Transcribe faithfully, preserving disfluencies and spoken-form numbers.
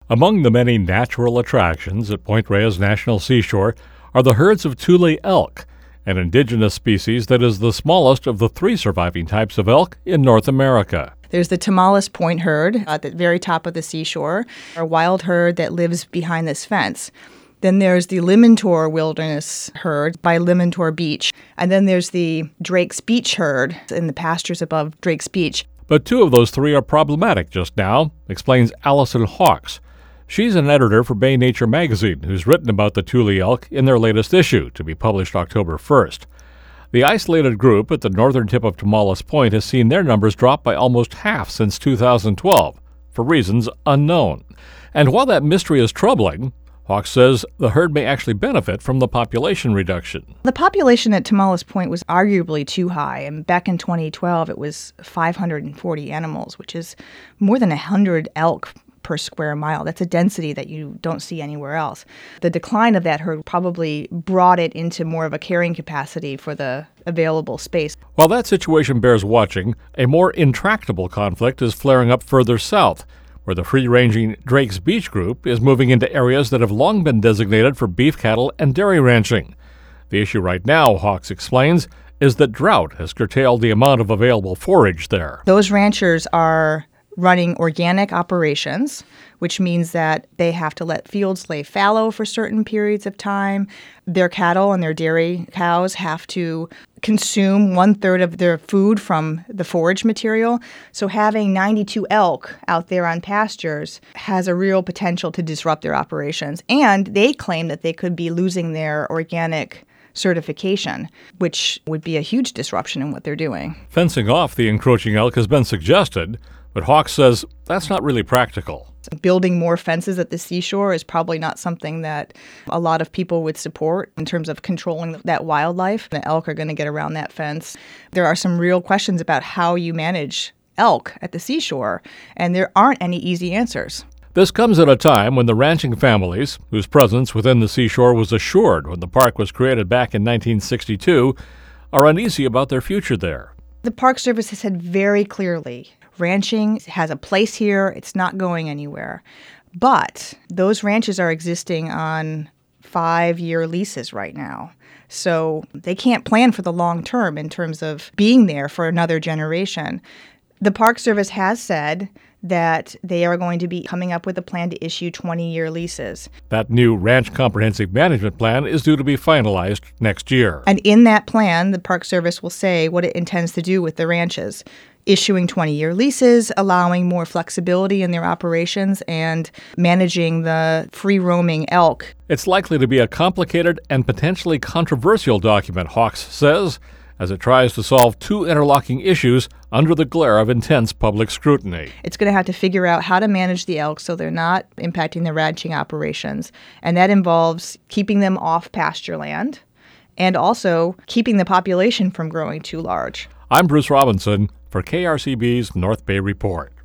Among the many natural attractions at Point Reyes National Seashore are the herds of Tule elk, an indigenous species that is the smallest of the three surviving types of elk in North America. There's the Tomales Point herd at the very top of the seashore, a wild herd that lives behind this fence. Then there's the Limantour Wilderness herd by Limantour Beach. And then there's the Drake's Beach herd in the pastures above Drake's Beach. But two of those three are problematic just now, explains Allison Hawks. She's an editor for Bay Nature magazine who's written about the Tule elk in their latest issue, to be published October first. The isolated group at the northern tip of Tomales Point has seen their numbers drop by almost half since two thousand twelve, for reasons unknown. And while that mystery is troubling, Hawks says the herd may actually benefit from the population reduction. The population at Tomales Point was arguably too high, and back in twenty twelve it was five hundred forty animals, which is more than one hundred elk per square mile. That's a density that you don't see anywhere else. The decline of that herd probably brought it into more of a carrying capacity for the available space. While that situation bears watching, a more intractable conflict is flaring up further south, where the free-ranging Drake's Beach group is moving into areas that have long been designated for beef cattle and dairy ranching. The issue right now, Hawks explains, is that drought has curtailed the amount of available forage there. Those ranchers are running organic operations, which means that they have to let fields lay fallow for certain periods of time. Their cattle and their dairy cows have to consume one-third of their food from the forage material. So having ninety-two elk out there on pastures has a real potential to disrupt their operations. And they claim that they could be losing their organic certification, which would be a huge disruption in what they're doing. Fencing off the encroaching elk has been suggested, but Hawks says that's not really practical. Building more fences at the seashore is probably not something that a lot of people would support in terms of controlling that wildlife. The elk are going to get around that fence. There are some real questions about how you manage elk at the seashore, and there aren't any easy answers. This comes at a time when the ranching families, whose presence within the seashore was assured when the park was created back in nineteen sixty-two, are uneasy about their future there. The Park Service has said very clearly, ranching has a place here, it's not going anywhere. But those ranches are existing on five-year leases right now. So they can't plan for the long term in terms of being there for another generation. The Park Service has said that they are going to be coming up with a plan to issue twenty-year leases. That new Ranch Comprehensive Management Plan is due to be finalized next year. And in that plan, the Park Service will say what it intends to do with the ranches, issuing twenty-year leases, allowing more flexibility in their operations, and managing the free-roaming elk. It's likely to be a complicated and potentially controversial document, Hawks says, as it tries to solve two interlocking issues under the glare of intense public scrutiny. It's going to have to figure out how to manage the elk so they're not impacting the ranching operations, and that involves keeping them off pasture land and also keeping the population from growing too large. I'm Bruce Robinson for K R C B's North Bay Report.